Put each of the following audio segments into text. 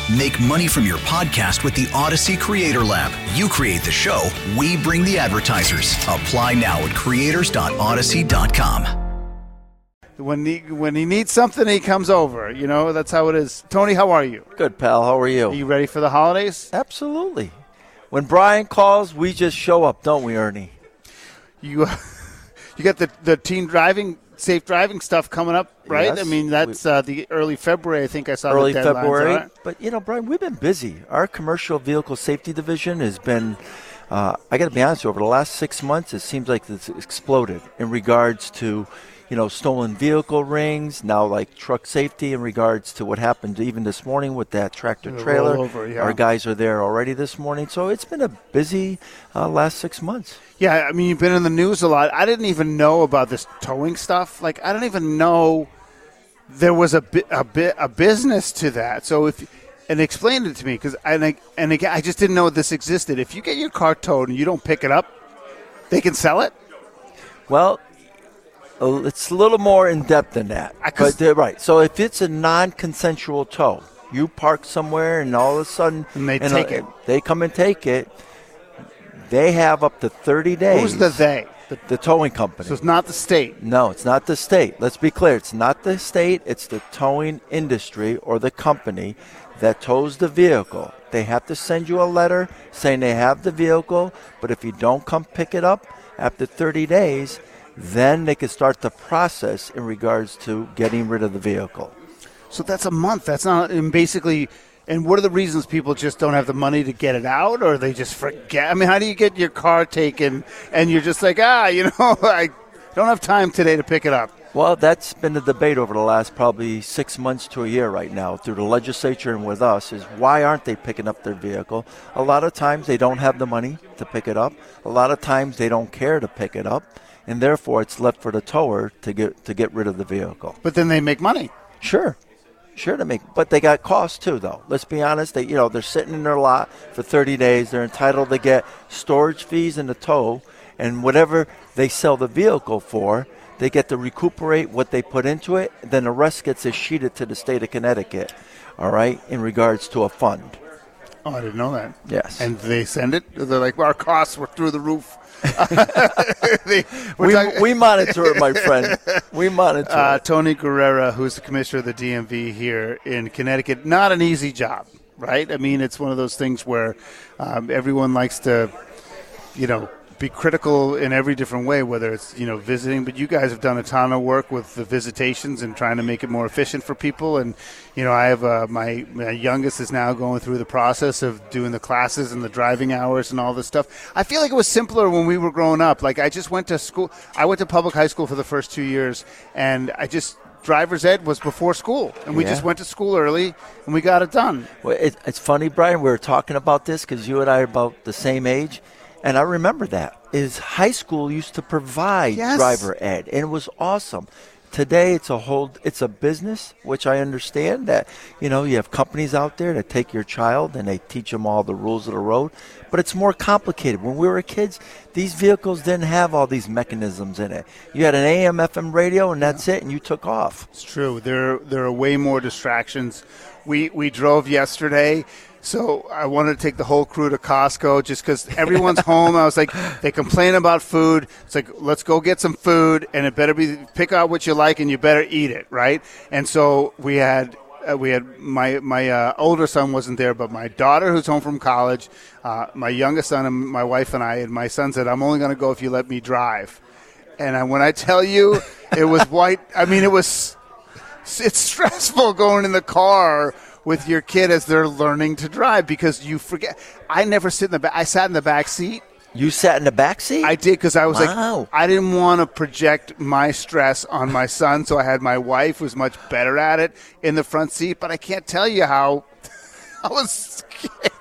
Make money from your podcast with the Odyssey Creator Lab. You create the show, we bring the advertisers. Apply now at creators.odyssey.com. When he needs something, he comes over. You know, that's how it is. Tony, how are you? Good, pal. How are you? Are you ready for the holidays? Absolutely. When Brian calls, we just show up, don't we, Ernie? You got the teen driving, safe driving stuff coming up, right? Yes. I mean, that's the early February. I think I saw early the deadlines. February. Right? But, Brian, we've been busy. Our commercial vehicle safety division has been, I got to be honest, over the last 6 months, it seems like it's exploded in regards to stolen vehicle rings, now like truck safety in regards to what happened even this morning with that tractor trailer. Rollover, yeah. Our guys are there already this morning. So it's been a busy last 6 months. Yeah, I mean, you've been in the news a lot. I didn't even know about this towing stuff. Like, I don't even know there was a business to that. So and explain it to me, because again, I just didn't know this existed. If you get your car towed and you don't pick it up, they can sell it? Well, it's a little more in-depth than that. But they're right. So if it's a non-consensual tow, you park somewhere and all of a sudden and they take it. They come and take it. They have up to 30 days. Who's the they? The towing company. So it's not the state. No, it's not the state. Let's be clear. It's not the state. It's the towing industry or the company that tows the vehicle. They have to send you a letter saying they have the vehicle, but if you don't come pick it up after 30 days, then they can start the process in regards to getting rid of the vehicle. So that's a month. That's not, and basically, and what are the reasons people just don't have the money to get it out, or they just forget? I mean, how do you get your car taken and you're just like, I don't have time today to pick it up? Well, that's been the debate over the last probably 6 months to a year right now through the legislature and with us is why aren't they picking up their vehicle? A lot of times they don't have the money to pick it up. A lot of times they don't care to pick it up. And therefore, it's left for the tower to get rid of the vehicle. But then they make money. Sure to make. But they got costs too, though. Let's be honest. They're sitting in their lot for 30 days. They're entitled to get storage fees in the tow, and whatever they sell the vehicle for, they get to recuperate what they put into it. Then the rest gets escheated to the state of Connecticut. All right, in regards to a fund. Oh, I didn't know that. Yes. And they send it? They're like, well, our costs were through the roof. We monitor it, my friend. We monitor it. Tony Guerrera, who's the commissioner of the DMV here in Connecticut, not an easy job, right? I mean, it's one of those things where everyone likes to, be critical in every different way, whether it's, visiting. But you guys have done a ton of work with the visitations and trying to make it more efficient for people. And, I have my youngest is now going through the process of doing the classes and the driving hours and all this stuff. I feel like it was simpler when we were growing up. Like, I just went to school. I went to public high school for the first 2 years, and driver's ed was before school, and we just went to school early, and we got it done. Well, it's funny, Brian, we were talking about this because you and I are about the same age. And I remember that is high school used to provide driver ed, and it was awesome. Today it's a business, which I understand that, you have companies out there that take your child and they teach them all the rules of the road, but it's more complicated. When we were kids, these vehicles didn't have all these mechanisms in it. You had an AM, FM radio, and that's it, and you took off. It's true. There are way more distractions. We drove yesterday. So I wanted to take the whole crew to Costco just because everyone's home. I was like, they complain about food. It's like, let's go get some food, and it better be pick out what you like, and you better eat it, right? And so we had my older son wasn't there, but my daughter who's home from college, my youngest son, and my wife and I, and my son said, I'm only going to go if you let me drive. And when I tell you, it was white. I mean, it's stressful going in the car with your kid as they're learning to drive because you forget. I never sit in the back. I sat in the back seat. You sat in the back seat? I did because I was like, I didn't want to project my stress on my son, so I had my wife, who's much better at it, in the front seat. But I can't tell you how I was scared.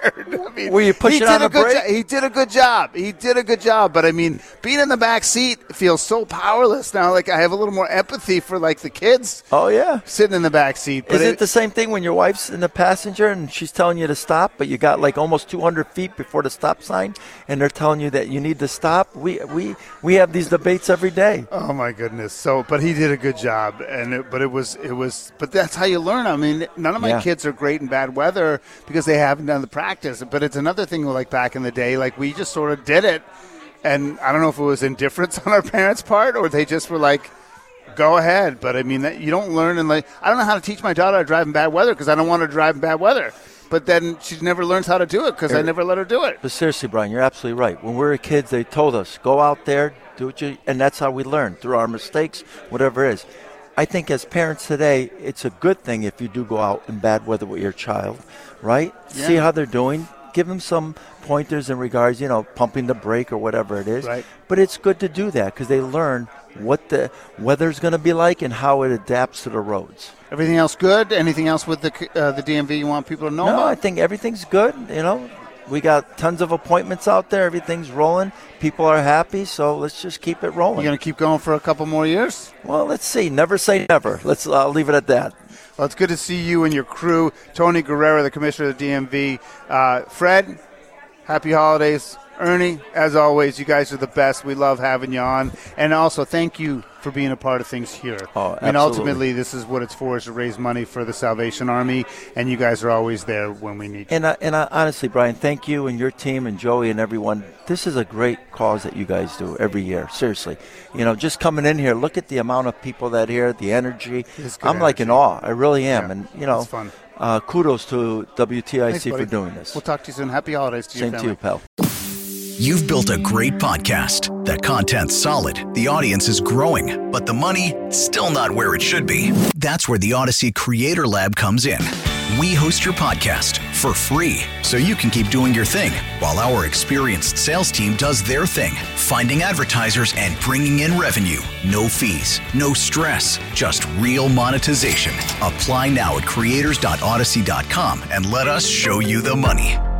hard. I mean, were you pushing on the brake? He did a good job. He did a good job. But I mean, being in the back seat feels so powerless now. Like I have a little more empathy for like the kids. Oh yeah, sitting in the back seat. But is it the same thing when your wife's in the passenger and she's telling you to stop, but you got like almost 200 feet before the stop sign, and they're telling you that you need to stop? We have these debates every day. Oh my goodness! So, but he did a good job, but that's how you learn. I mean, none of my kids are great in bad weather because they haven't done the practice. But it's another thing like back in the day, like we just sort of did it, and I don't know if it was indifference on our parents' part or they just were like, go ahead. But I mean, you don't learn and like I don't know how to teach my daughter how to drive in bad weather because I don't want her to drive in bad weather. But then she never learns how to do it because I never let her do it. But seriously, Brian, you're absolutely right. When we were kids, they told us, go out there, do what you, and that's how we learn, through our mistakes, whatever it is. I think as parents today, it's a good thing if you do go out in bad weather with your child, right? Yeah. See how they're doing. Give them some pointers in regards, pumping the brake or whatever it is. Right. But it's good to do that because they learn what the weather's going to be like and how it adapts to the roads. Everything else good? Anything else with the DMV you want people to know about? No, I think everything's good. We got tons of appointments out there. Everything's rolling. People are happy, so let's just keep it rolling. You going to keep going for a couple more years? Well, let's see. Never say never. I'll leave it at that. Well, it's good to see you and your crew. Tony Guerrera, the commissioner of the DMV. Fred, happy holidays. Ernie, as always, you guys are the best. We love having you on. And also, thank you for being a part of things here. Oh, and ultimately, this is what it's for, is to raise money for the Salvation Army, and you guys are always there when we need you. And honestly, Brian, thank you and your team and Joey and everyone. This is a great cause that you guys do every year. Seriously. Just coming in here, look at the amount of people that here, the energy. I'm like in awe. I really am. Yeah, and, it's fun. Kudos to WTIC Thanks, for doing this. We'll talk to you soon. Happy holidays to you. Same to you, pal. You've built a great podcast. The content's solid, the audience is growing, but the money, still not where it should be. That's where the Odyssey Creator Lab comes in. We host your podcast for free, so you can keep doing your thing, while our experienced sales team does their thing, finding advertisers and bringing in revenue. No fees, no stress, just real monetization. Apply now at creators.odyssey.com and let us show you the money.